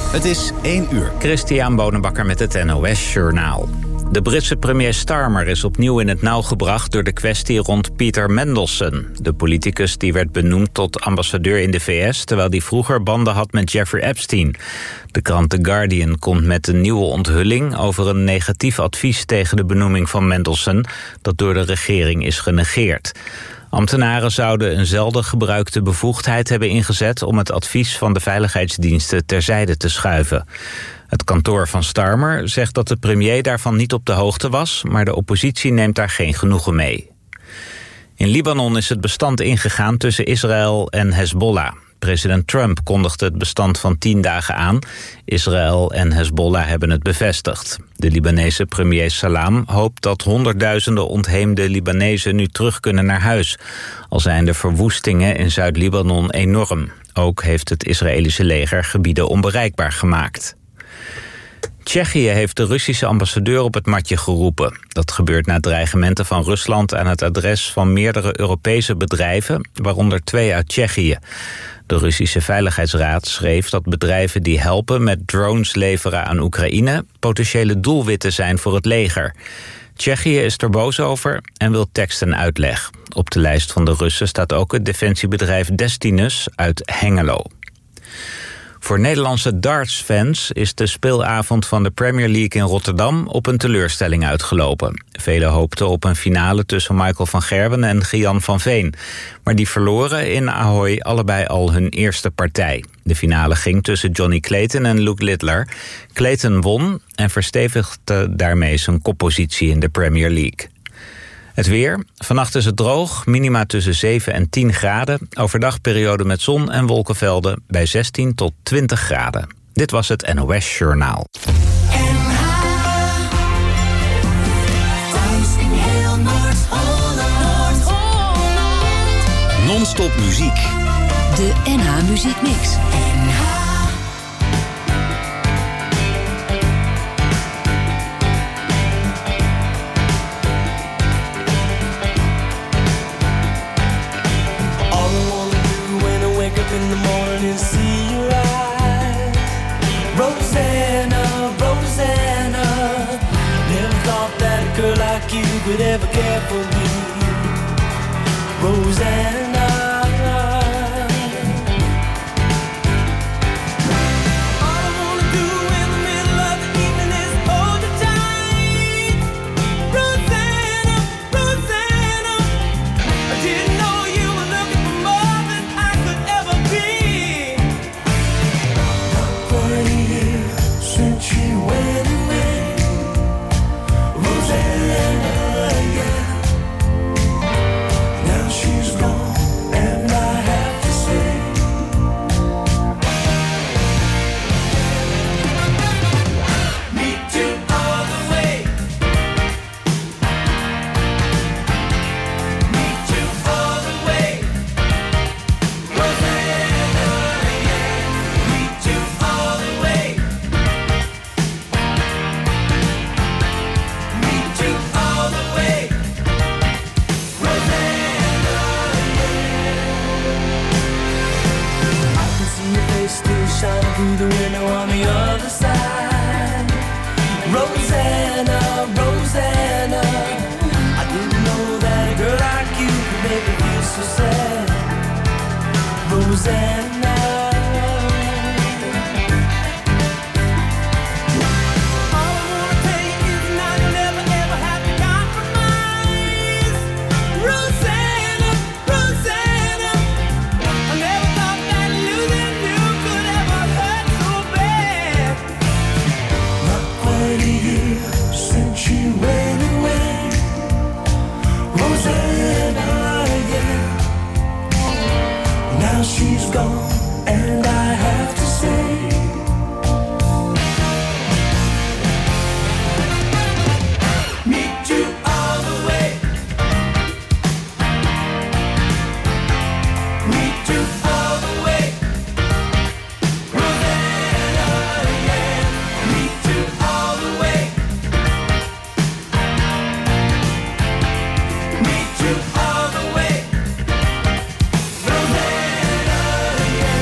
Het is 1 uur. Christian Bonenbakker met het NOS Journaal. De Britse premier Starmer is opnieuw in het nauw gebracht door de kwestie rond Peter Mandelson. De politicus die werd benoemd tot ambassadeur in de VS... terwijl hij vroeger banden had met Jeffrey Epstein. De krant The Guardian komt met een nieuwe onthulling... over een negatief advies tegen de benoeming van Mandelson... dat door de regering is genegeerd. Ambtenaren zouden een zelden gebruikte bevoegdheid hebben ingezet... om het advies van de veiligheidsdiensten terzijde te schuiven. Het kantoor van Starmer zegt dat de premier daarvan niet op de hoogte was... maar de oppositie neemt daar geen genoegen mee. In Libanon is het bestand ingegaan tussen Israël en Hezbollah. President Trump kondigde het bestand van 10 dagen aan. Israël en Hezbollah hebben het bevestigd. De Libanese premier Salam hoopt dat honderdduizenden ontheemde Libanezen nu terug kunnen naar huis. Al zijn de verwoestingen in Zuid-Libanon enorm. Ook heeft het Israëlische leger gebieden onbereikbaar gemaakt. Tsjechië heeft de Russische ambassadeur op het matje geroepen. Dat gebeurt na dreigementen van Rusland aan het adres van meerdere Europese bedrijven, waaronder 2 uit Tsjechië. De Russische Veiligheidsraad schreef dat bedrijven die helpen met drones leveren aan Oekraïne potentiële doelwitten zijn voor het leger. Tsjechië is er boos over en wil tekst en uitleg. Op de lijst van de Russen staat ook het defensiebedrijf Destinus uit Hengelo. Voor Nederlandse dartsfans is de speelavond van de Premier League in Rotterdam op een teleurstelling uitgelopen. Velen hoopten op een finale tussen Michael van Gerwen en Gian van Veen. Maar die verloren in Ahoy allebei al hun eerste partij. De finale ging tussen Johnny Clayton en Luke Littler. Clayton won en verstevigde daarmee zijn koppositie in de Premier League. Het weer. Vannacht is het droog, minima tussen 7 en 10 graden. Overdag periode met zon en wolkenvelden bij 16 tot 20 graden. Dit was het NOS Journaal. Non-stop muziek. De NH Muziek Mix. In the morning, see your eyes. Rosanna, Rosanna. Never thought that a girl like you could ever care for me. Rosanna. All I wanna do in the middle of the evening is hold you tight. Rosanna, Rosanna. I didn't know you were looking for more than I could ever be. Since she went away, Rosanna, yeah. Now she's gone, and I have to say, meet you all the way. Meet you all the way. Rosanna, yeah. Meet you all the way. Meet you all the way. Rosanna, yeah. I can see your face still shining through the window on the other side. Rosanna, Rosanna. I didn't know that a girl like you could make me feel so sad. Rosanna. All I wanna tell you is now you'll never ever have to compromise. Rosanna, Rosanna. I never thought that losing you could ever hurt so bad. Not quite a year since she went away. Rosanna, yeah. Now she's gone, and I have to say, meet you all the way. Meet you all the way. Rosanna, yeah. Meet you all the way. Meet you all the way. Rosanna, yeah.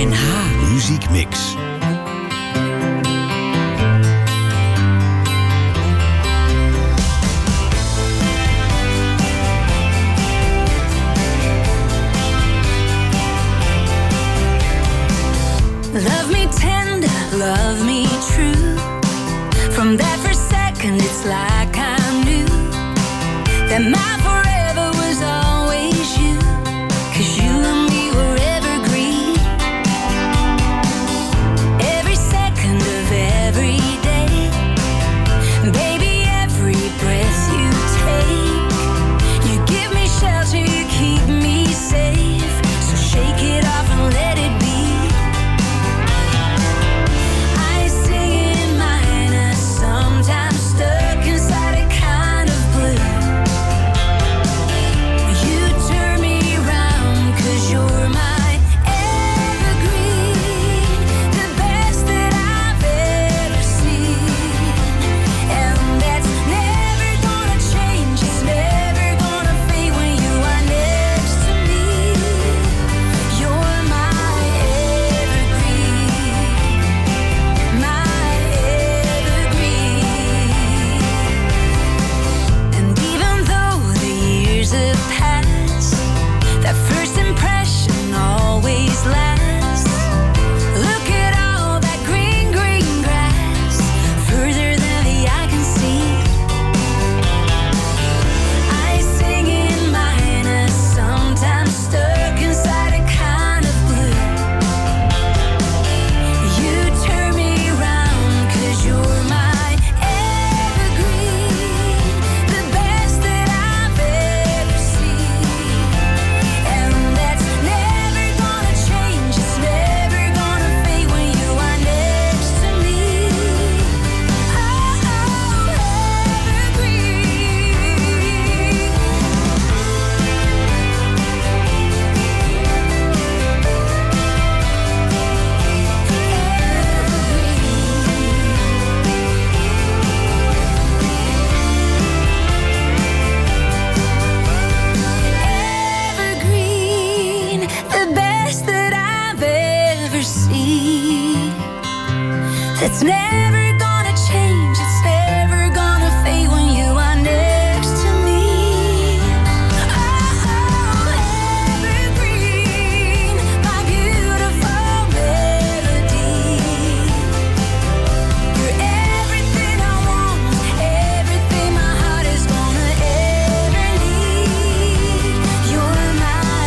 NH Muziek Mix. Love me tender, love me true. From that first second, it's like I knew that my forever was always you. 'Cause you and me were evergreen. Every second of every day, baby, every breath you take. You give me shelter, you keep me safe. So shake it off and let it be. It's never gonna change, it's never gonna fade when you are next to me. Oh, evergreen, my beautiful melody. You're everything I want, everything my heart is gonna ever need. You're my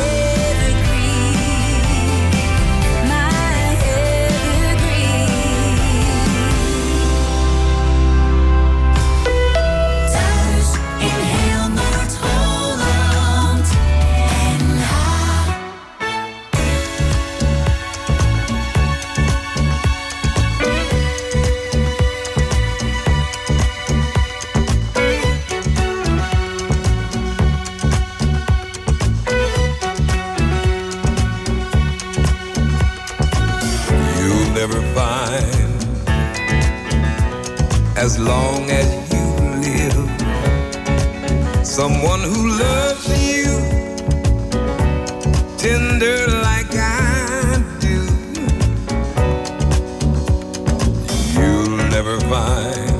evergreen, my evergreen. Thuis in heel Noord-Holland NH. You'll never find, as long as you live, someone who loves you tender like I do. You'll never find,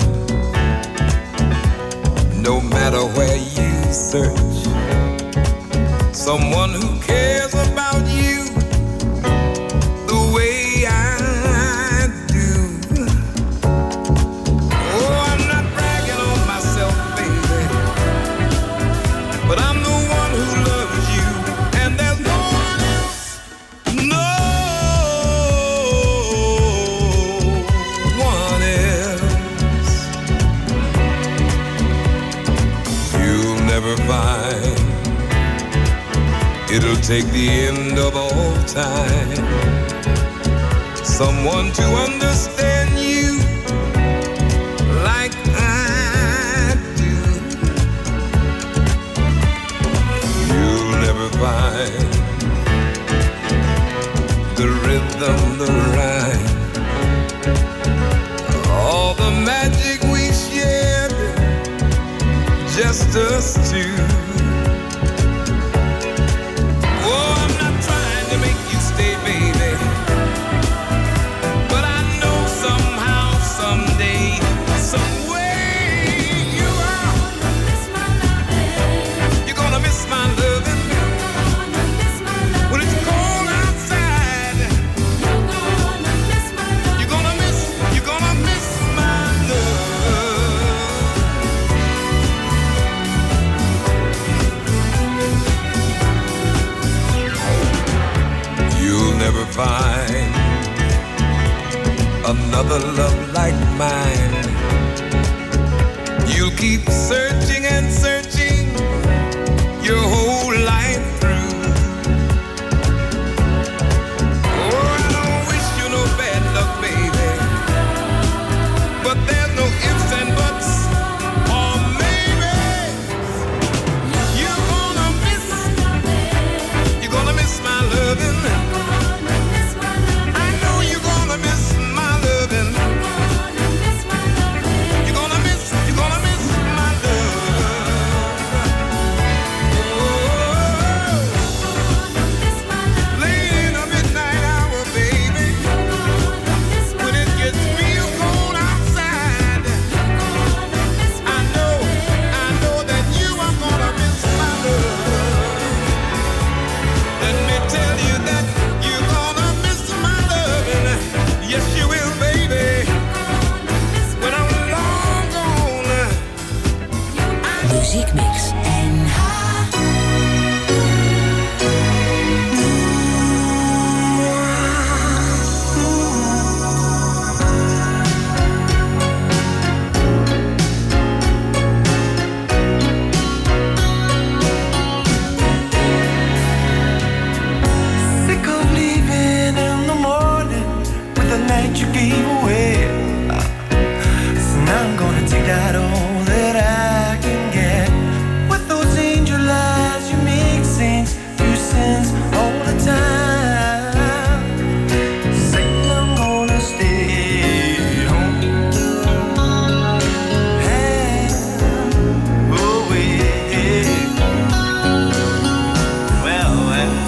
no matter where you search, someone who cares about you the way I do. Oh, I'm not bragging on myself, baby, but I'm the one who loves you, and there's no one else, no one else. You'll never find, it'll take the end of all time, someone to understand you like I do. You'll never find the rhythm, the rhyme, all the magic we shared, just us two. Oh, I'm not trying to make you stay, baby, ever find another love like mine. You'll keep searching and searching your whole life through. Oh, I don't wish you no bad luck, baby, but there's no ifs and buts or maybe. You're gonna miss my loving. I know you're gonna miss my loving. You're gonna miss my love. Oh, late in the midnight hour, baby, when it gets real cold outside, I know that you are gonna miss my love. Let me tell you that you're gonna miss my loving. Yes, you will, baby. When I'm long gone, Muziekmix. Sick of leaving in the morning with the night you gave away. So now I'm gonna take that all that I can get. With those angel eyes you make saints do sins all the time. Say I'm gonna stay home. And away. Well,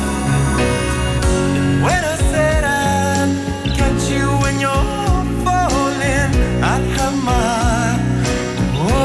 when I said I'd catch you when you're falling, I'd have my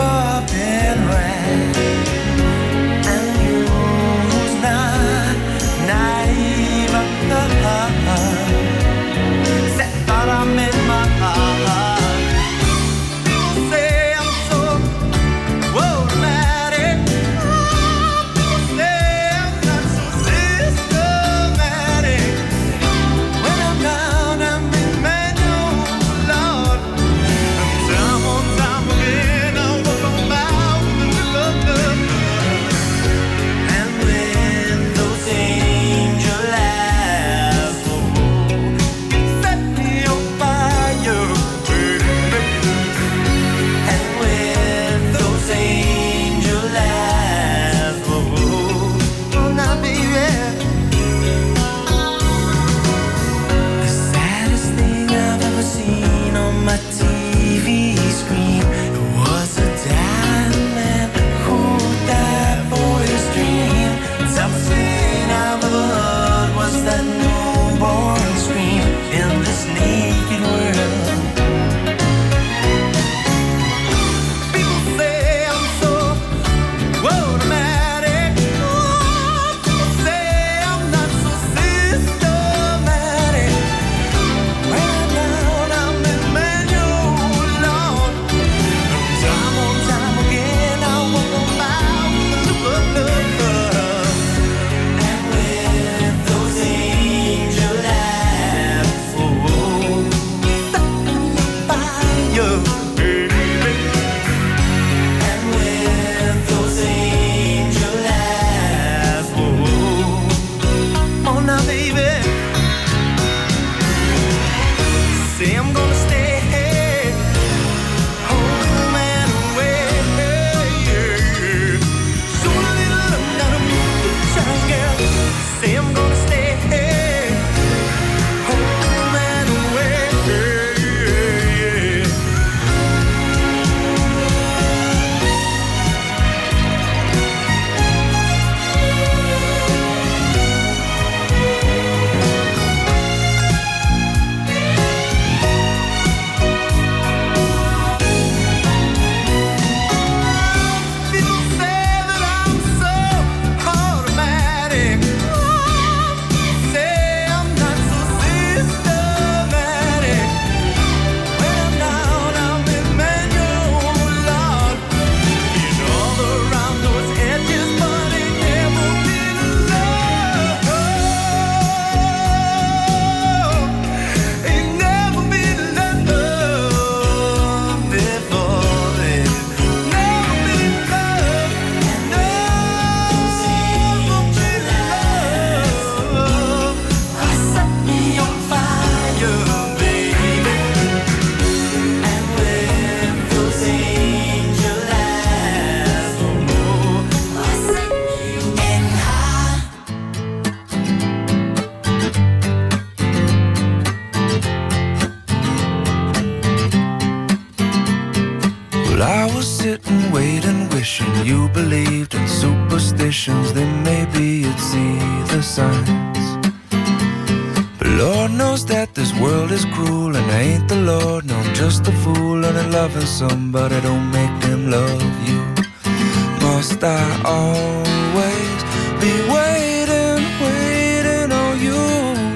knows that this world is cruel, and I ain't the Lord, no, I'm just a fool. And loving somebody don't make them love you. Must I always be waiting, waiting on you?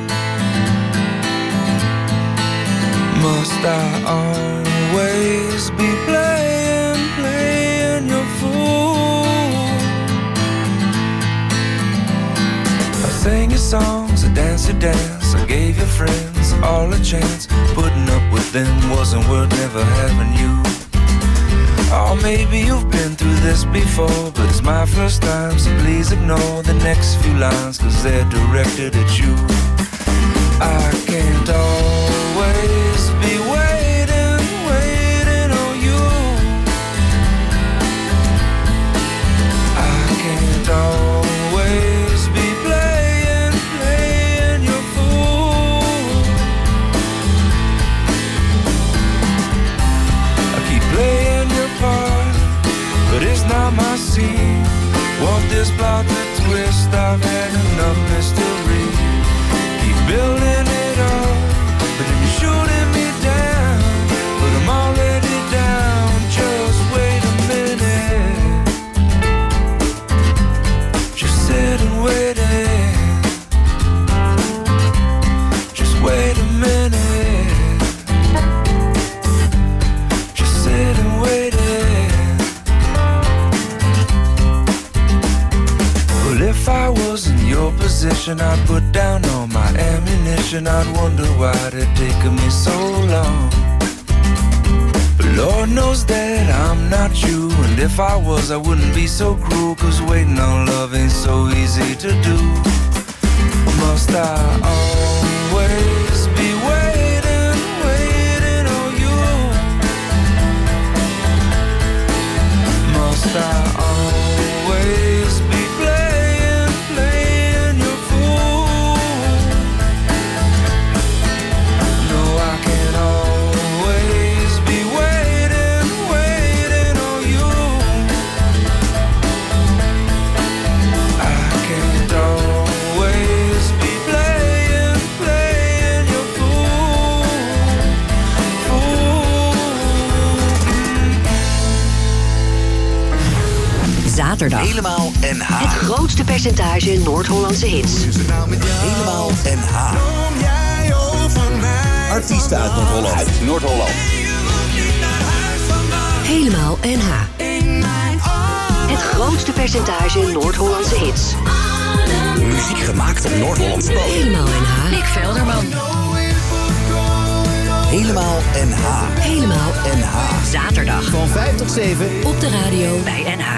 Must I always be playing, playing your fool? I sang your songs, I danced your dance, I gave your friends all a chance. Putting up with them wasn't worth never having you. Oh, maybe you've been through this before, but it's my first time, so please ignore the next few lines, 'cause they're directed at you. I can't always be waiting, waiting on you. I can't always be playing, playing your fool. I keep playing your part, but it's not my scene. Want this plot to twist, I've had enough mystery. Building it up, but then you're shooting me down. But I'm already down, just wait a minute. Just sit and wait it. Just wait a minute. Just sit and wait it. Well, if I was in your position, I'd put down all my ammunition. I'd wonder why it taken me so long. But Lord knows that I'm not you, and if I was, I wouldn't be so cruel, 'cause waiting on love ain't so easy to do. Must I always be waiting, waiting on you? Must I always be playing, playing your fool? No, I can always be waiting, waiting on you. I can't always be playing, playing your fool. Zaterdag. Helemaal NH. Het grootste percentage Noord-Hollandse hits. Helemaal NH. Artiesten uit Noord-Holland. Uit Noord-Holland. Helemaal NH. Het grootste percentage Noord-Hollandse hits. Muziek gemaakt op Noord-Hollands bodem. Helemaal NH. Nick Velderman. Helemaal NH. Helemaal NH. Zaterdag. Van 5 tot 7 Op de radio bij NH.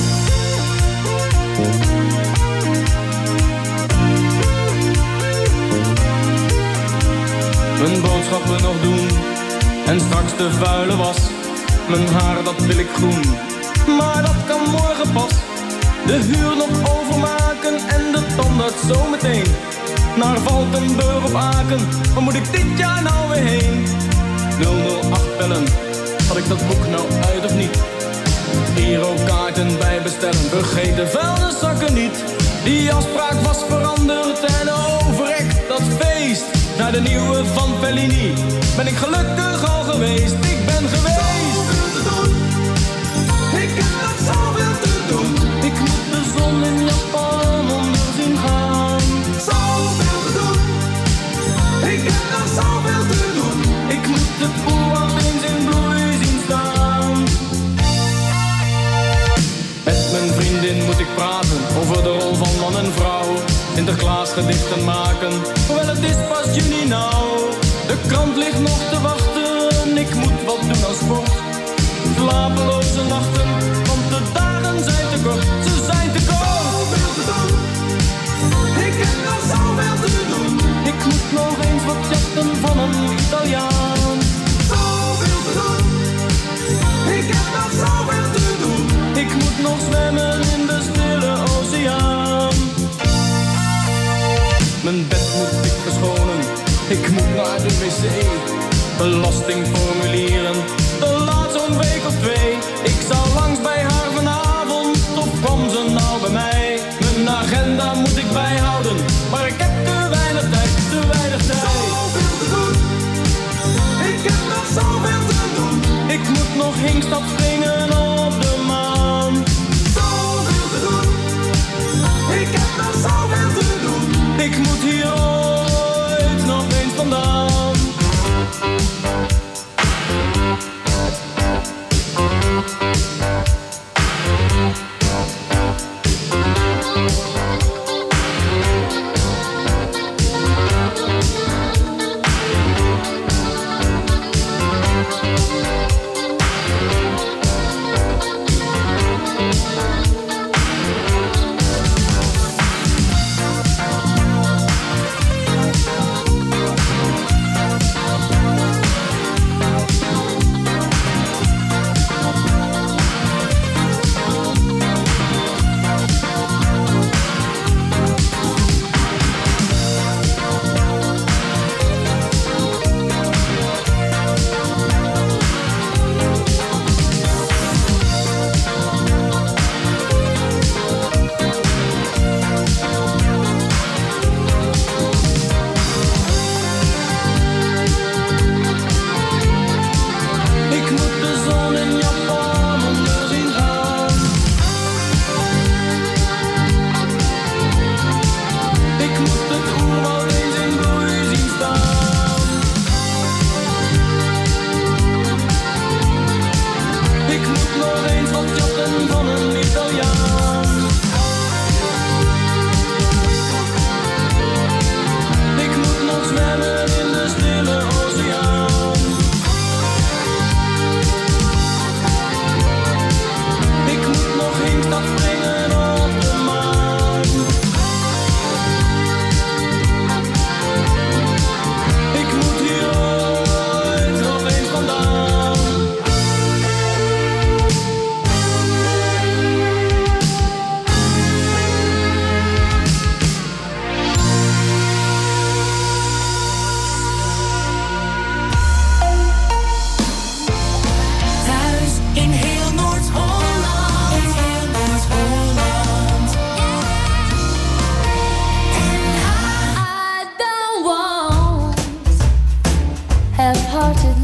Mijn boodschappen nog doen en straks de vuile was. Mijn haar dat wil ik groen, maar dat kan morgen pas. De huur nog overmaken en de tandarts zometeen. Naar Valkenburg of Aken, waar moet ik dit jaar nou weer heen? 008 bellen, had ik dat boek nou uit of niet? Girokaarten bij bestellen, vergeet de vuilniszakken niet. Die afspraak was veranderd en overrekt dat feest. Naar de nieuwe van Fellini ben ik gelukkig al geweest. Ik ben geweest. Zoveel te doen. Ik heb nog zoveel te doen. Ik moet de zon in Japan onder zien gaan. Zoveel te doen. Ik heb nog zoveel te doen. Ik moet het oerwoud eens in bloei zien staan. Met mijn vriendin moet ik praten over de rol van man en vrouw. Sinterklaas gedichten maken, hoewel het is pas juni nou. De krant ligt nog te wachten, ik moet wat doen aan sport. Slapeloze nachten, want de dagen zijn te kort, ze zijn te kort. Zoveel te doen, ik heb nog zoveel te doen. Ik moet nog eens wat jatten van een Italiaan. Zoveel te doen, ik heb nog zoveel te doen. Ik moet nog zwemmen in de stille oceaan. Mijn bed moet ik verschonen, ik moet naar de wc. Belastingformulieren, de laat zo'n week of 2. Ik zou langs bij haar vanavond, of kwam ze nou bij mij? Mijn agenda moet ik bijhouden, maar ik heb te weinig tijd, te weinig tijd.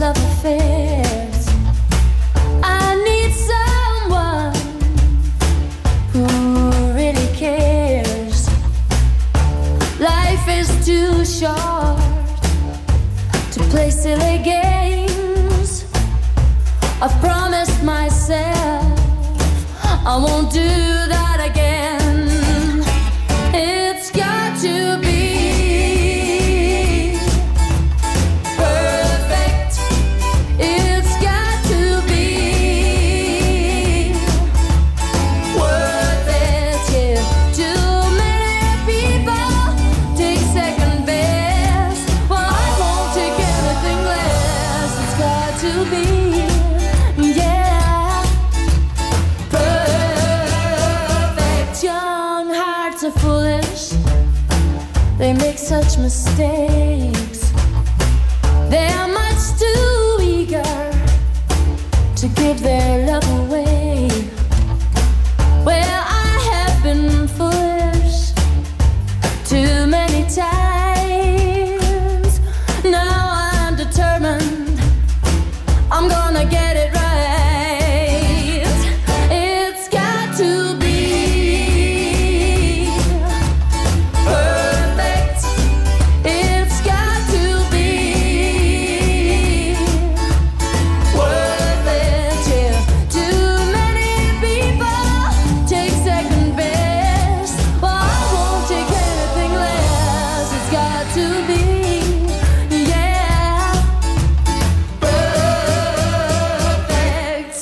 love affairs. I need someone who really cares. Life is too short to play silly games. I've promised myself I won't do that again. It's got to be perfect. It's got to be worth it. Yeah. Too many people take second best. Well, I won't take anything less. It's got to be, yeah, perfect. Young hearts are foolish. They make such mistakes. They are much too eager to give their love away. Well, I have been foolish too many times. Now I'm determined I'm gonna get it right. It's got to be perfect. It's got to be worth it. Yeah. Too many people take second best. Well, I won't take anything less. It's got to be, yeah, perfect.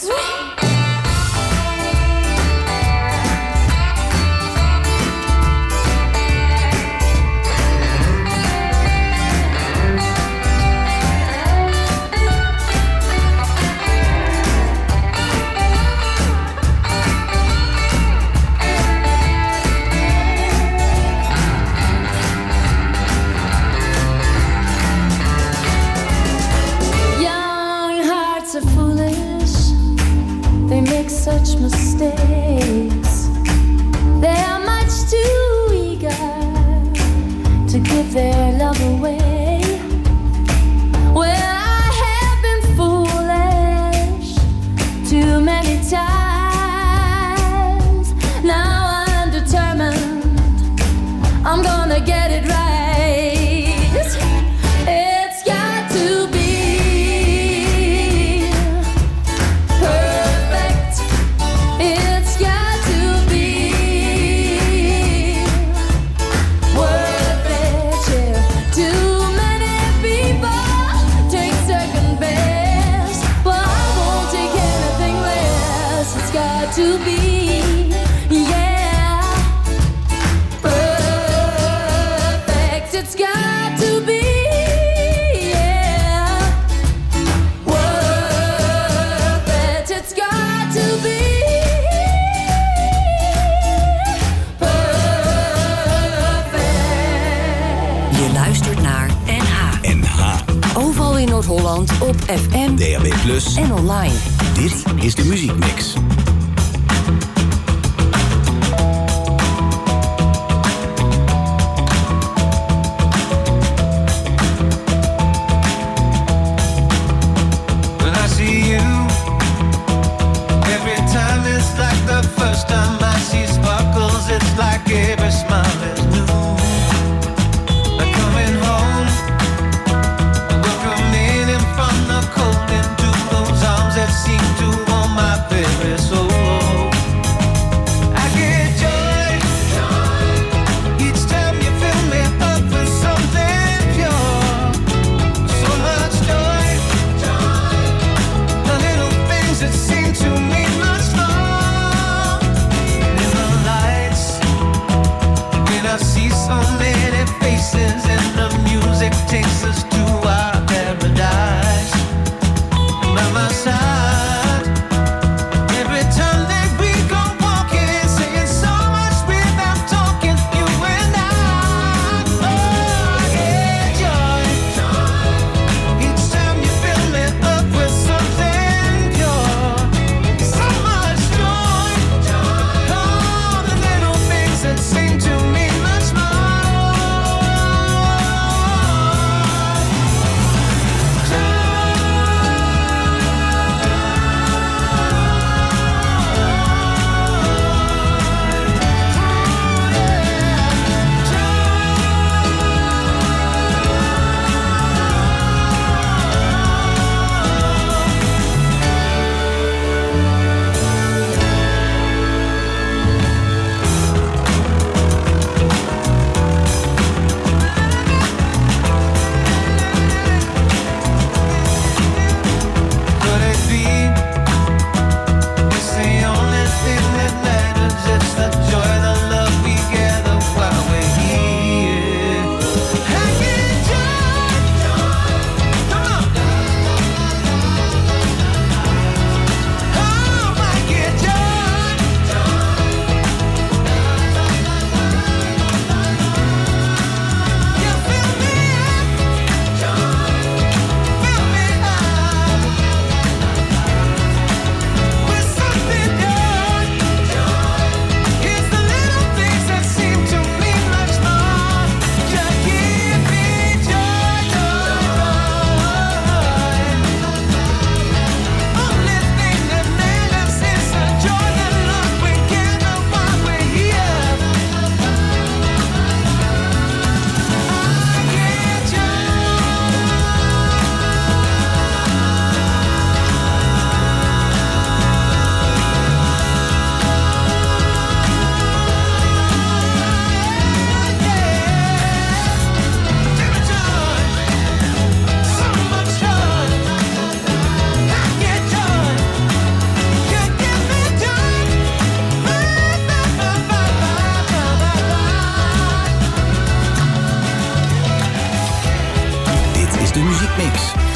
Young hearts are foolish. They make such mistakes. They are much too eager to give their love away. Well, I have been foolish too many times. Now I'm determined I'm gonna get it right. It's got to be perfect. It's got to be worth it. Yeah. Too many people take second best. Well, I won't take anything less. It's got to be, yeah, perfect. It's got to be, yeah, worth it. It's got to be perfect. Je luistert naar NH. NH. Overal in Noord-Holland op FM DAB+ en online. Dit is de Muziekmix. When I see you, every time it's like the first time I see sparkles. It's like every smile is new. Like coming home, welcoming in from the cold into those arms that seem to warm my very soul. is de muziekmix.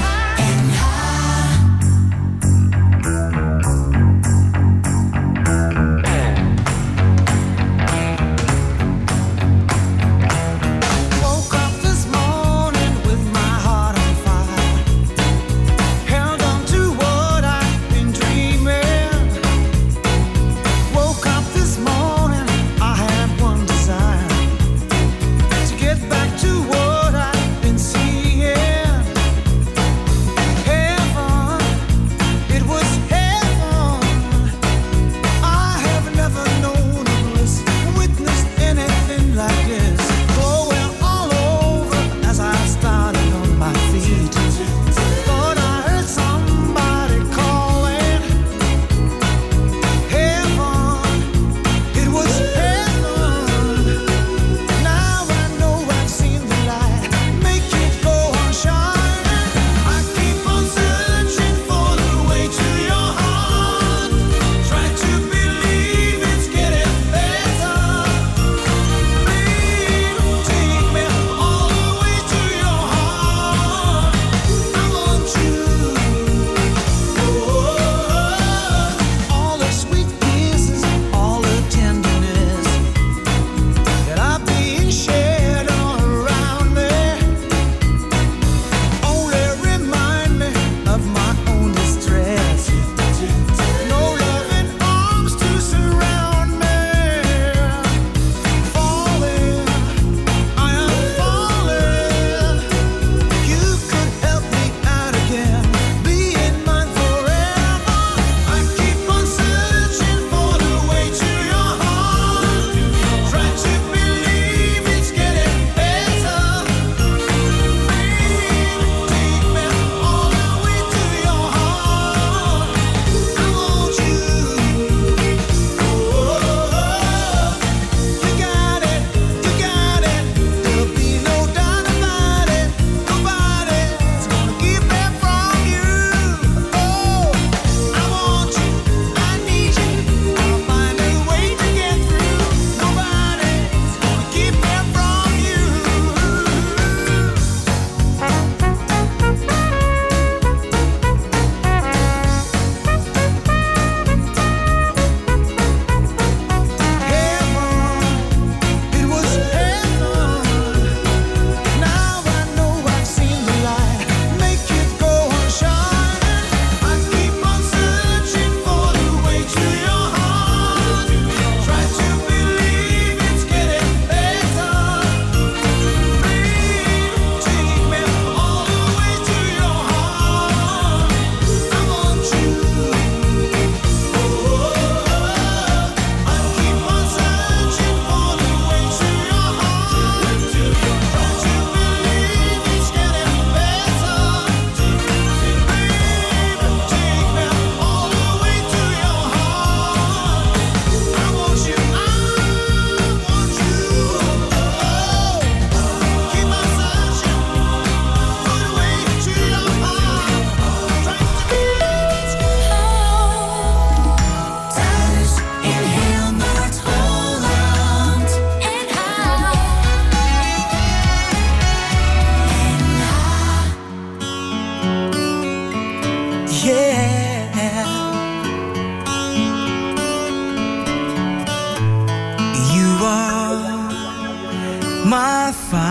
my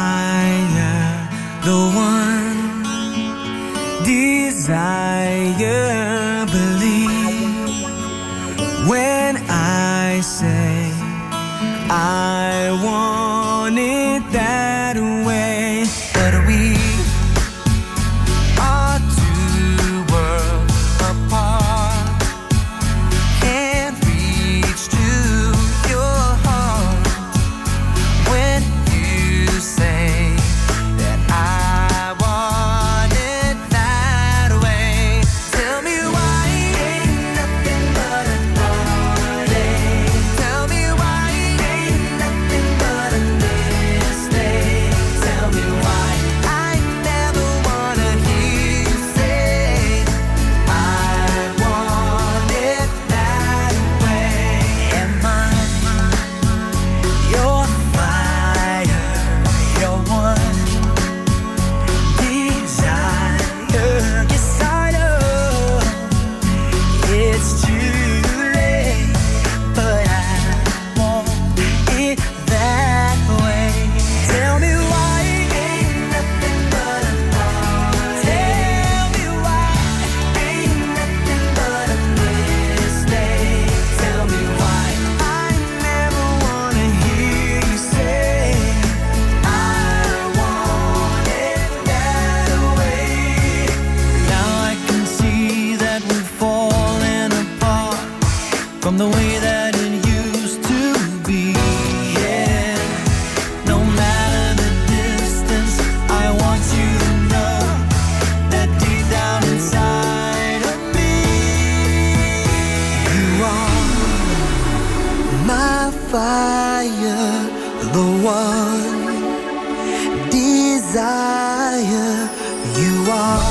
fire, the one desire. Believe when I say I want it that way, but we are two worlds apart, can't reach to your heart when you say that I want it that way. on the way that it used to be. Yeah, no matter the distance, I want you to know that deep down inside of me, you are my fire, the one desire. You are.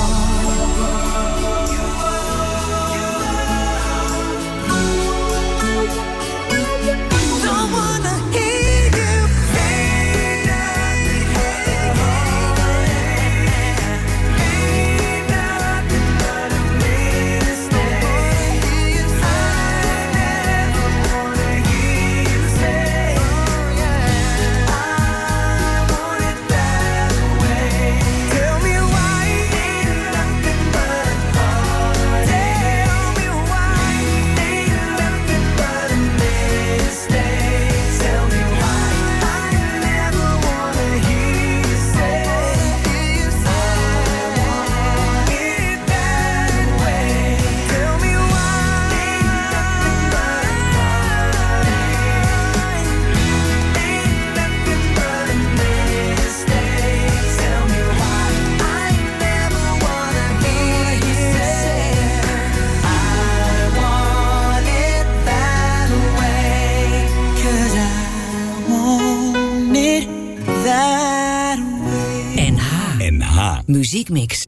Muziekmix.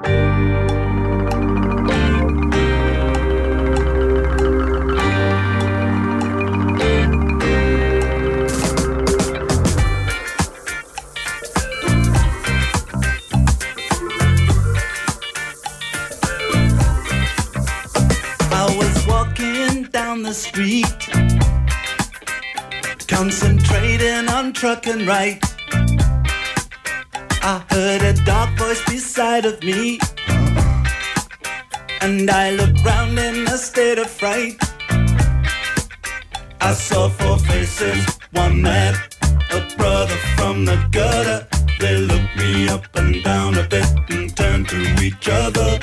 Street, concentrating on trucking right. I heard a dark voice beside of me, and I looked round in a state of fright. I saw four faces, one man, a brother from the gutter. They looked me up and down a bit and turned to each other.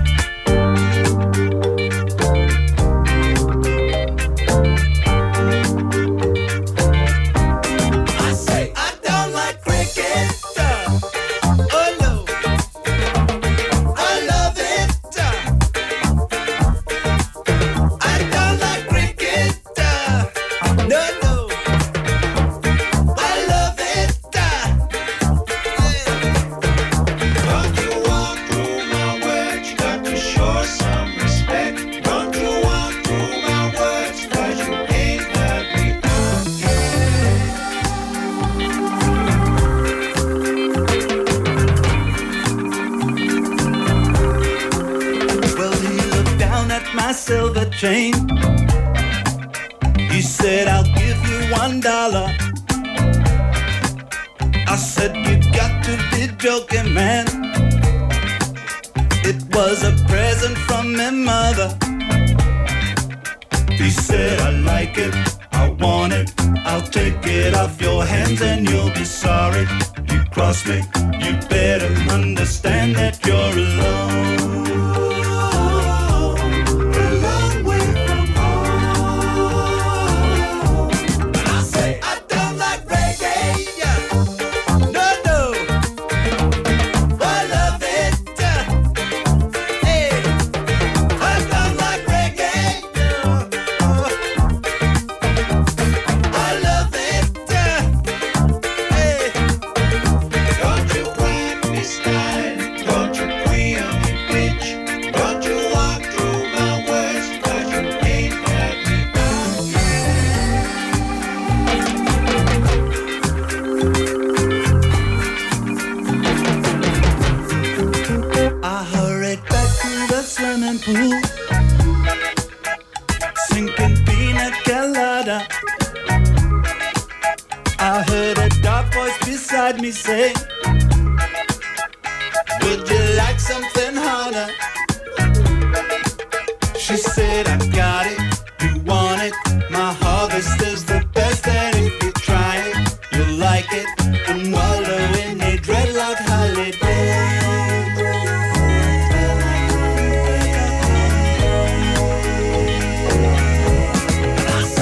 Silver chain. He said, I'll give you $1. I said, you got to be joking, man. It was a present from my mother. He said, I like it, I want it, I'll take it off your hands and you'll be sorry. You cross me, you better understand that you're alone. Me say, would you like something harder? She said, I got it, you want it. My harvest is the best, and if you try it, you'll like it. And wallow in a dreadlock holiday. And I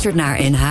luistert naar NH.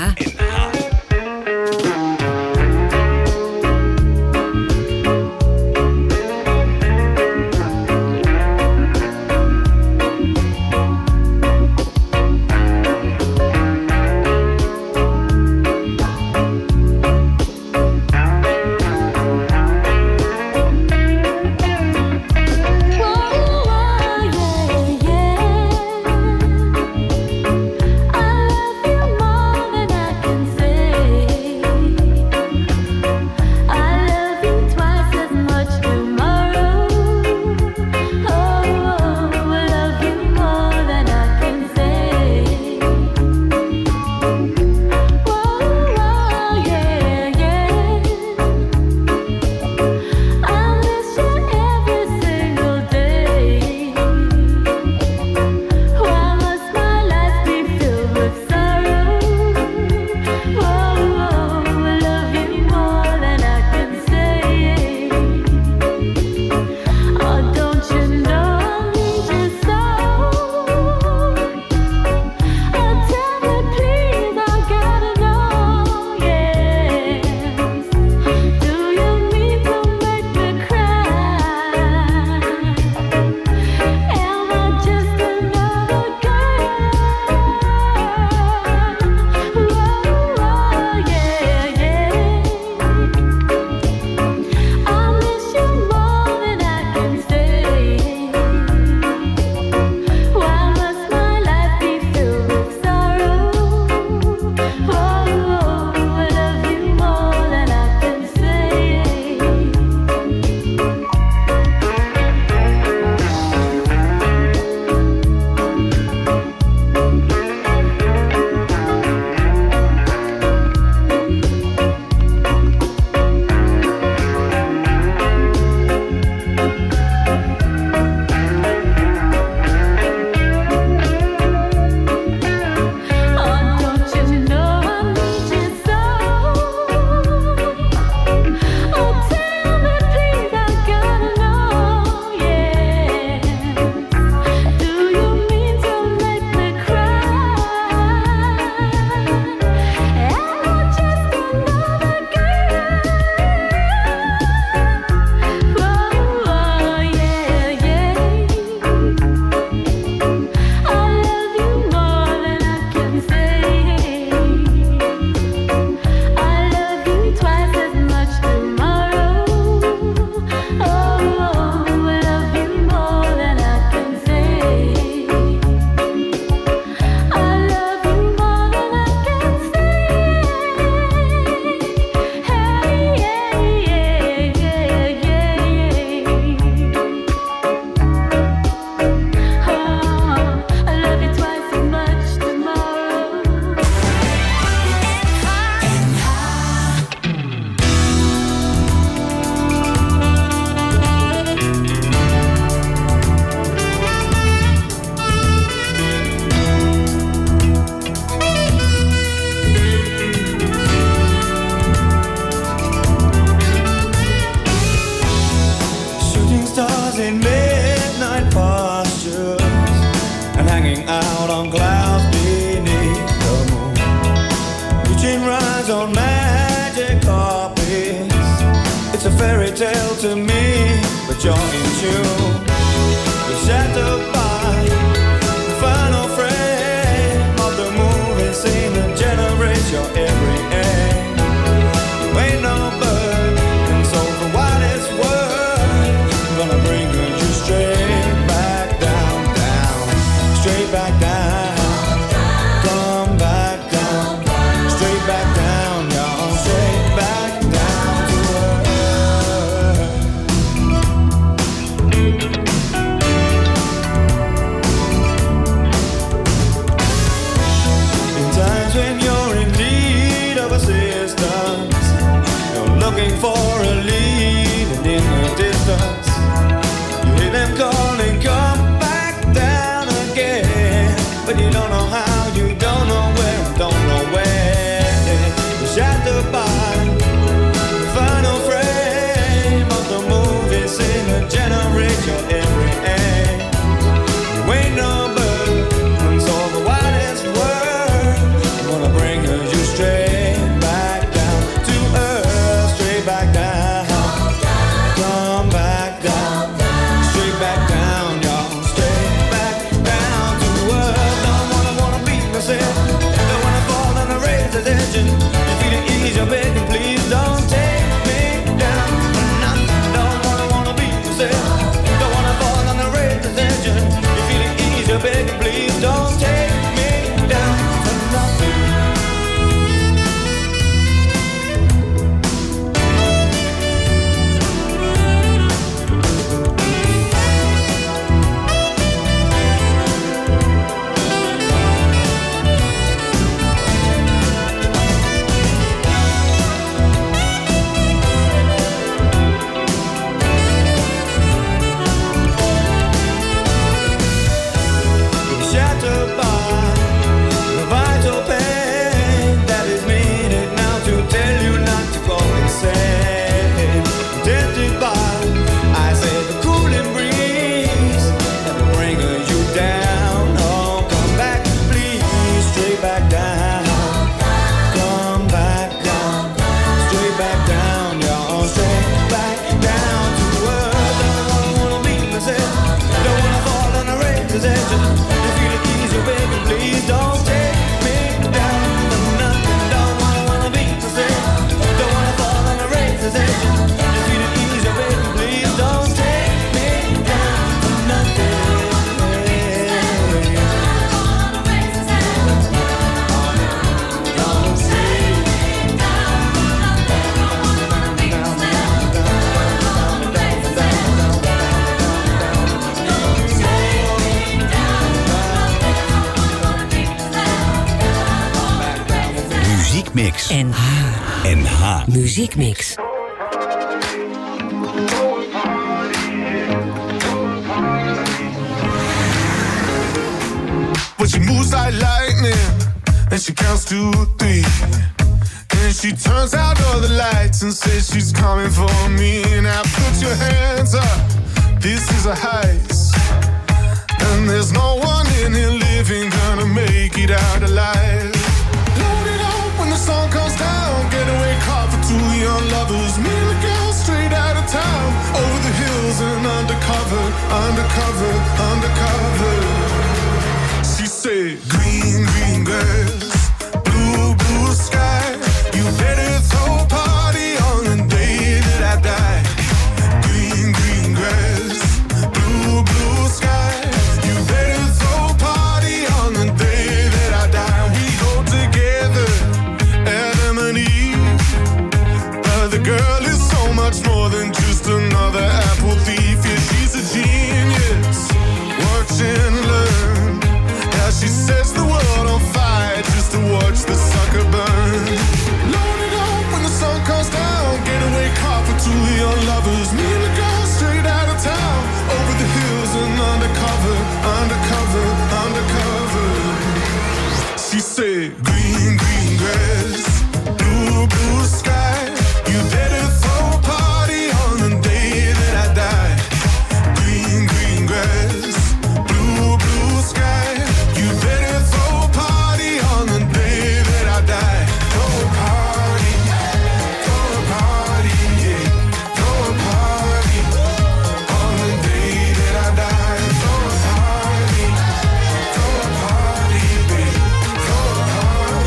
Muziekmix. NH. Muziekmix. But she moves like lightning, and she counts to 3. And she turns out all the lights and says she's coming for me. Now put your hands up, this is a heist. And there's no one in here living gonna make it out alive. Load it up when the sun comes down. Getaway car for 2 young lovers. Me and the girl straight out of town. Over the hills and undercover, undercover, undercover. She said, green, green grass, blue, blue sky. You better throw a party on the day that I die. Green, green grass, blue, blue sky. You better throw a party on the day that I die. We go together, Adam and Eve. But the girl is so much more than just another apple thief. Yeah, she's a genius. Watch and learn. She sets the world on fire just to watch the sucker burn. Load it up when the sun comes down. Getaway car for 2 young lovers. Me and the girl straight out of town. Over the hills and undercover, undercover, undercover. She said, green, green grass, blue, blue sky. You better throw a party on the day that I die. Green, green grass, blue, blue sky. You better throw a party on the day that I die. Throw a party, throw a party, yeah. Throw a party on the day that I die. Throw a party, babe. Throw a party.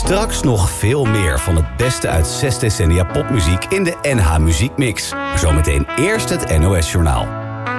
Straks nog veel meer van het beste uit 6 decennia popmuziek in de NH Muziekmix. Maar zometeen eerst het NOS Journaal.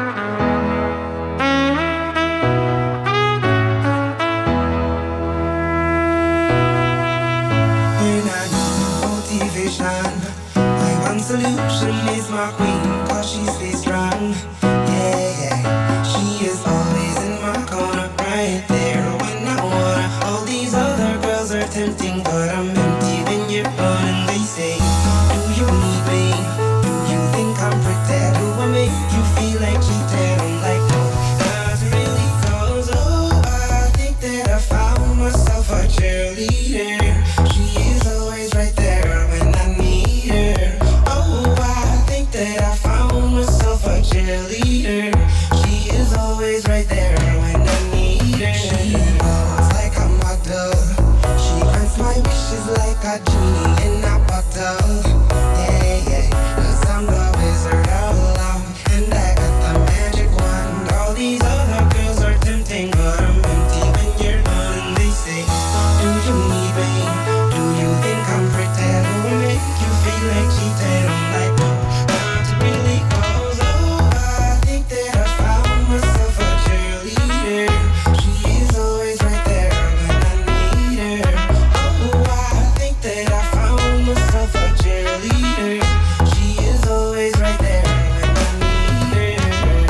Solution is my queen, cause she stays strong. Yeah, yeah. She is always in my corner, right there when I wanna. All these other girls are tempting, but I'm empty when you're gone. And they say, do you need me? Do you think I'm pretty? Do I make you feel like cheating? I'm like, no, not really, cause oh, I think that I found myself a cheerleader. She is always right there when I need her. That I found myself a cheerleader. She is always right there when I need her. She looks like a model. She grants my wishes like a genie in a bottle. Yeah, yeah, 'cause I'm the wizard of love, and I got the magic wand. All these other girls are tempting, but I'm empty when you're gone. And they say, do you need me? Do you think I'm pretty? Do I make you feel like cheating? I'm like, no, really, cause oh, I think that I found myself a cheerleader. She is always right there when I need her. Oh, I think that I found myself a cheerleader. She is always right there when I need her.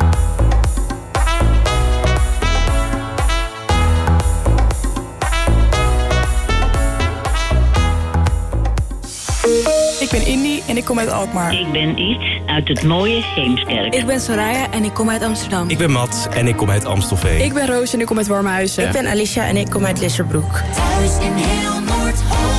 Ik ben Indy en ik kom uit Alkmaar. Ik ben Iets uit het mooie Heemskerk. Ik ben Soraya en ik kom uit Amsterdam. Ik ben Mats en ik kom uit Amstelveen. Ik ben Roos en ik kom uit Warmhuizen. Ik ben Alicia en ik kom uit Lisserbroek. Thuis in heel Noord-Holland.